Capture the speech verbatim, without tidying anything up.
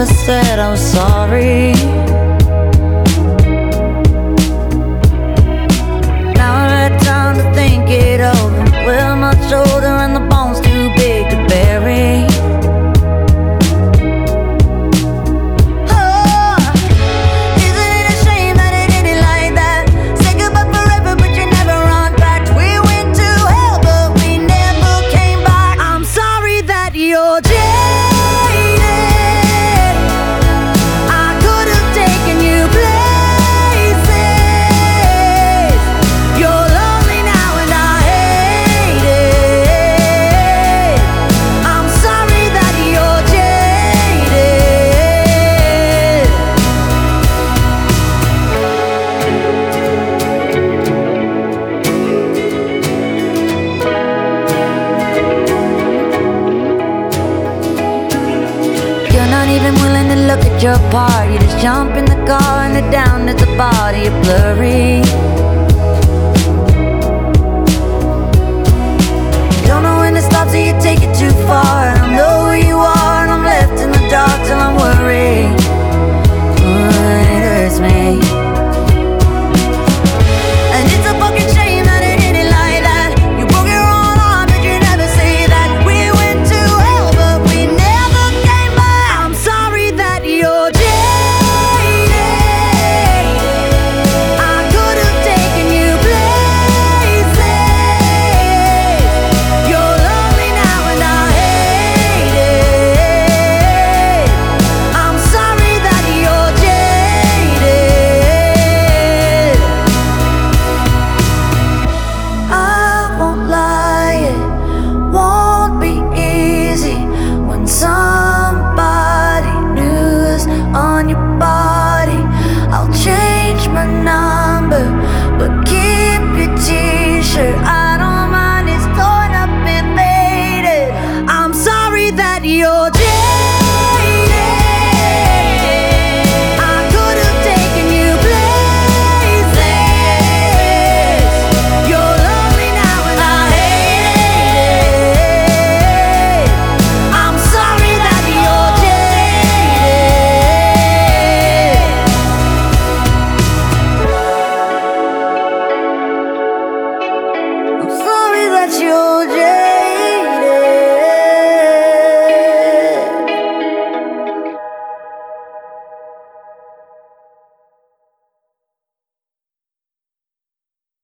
never said I was sorry. Now I had time to think it over. We're much older and the bone's too big to bury. Even willing to look at your part. You just jump in the car and head down to the body. You're blurry. Don't know when to stop till you take it too far. I don't know who you are and I'm left in the dark till I'm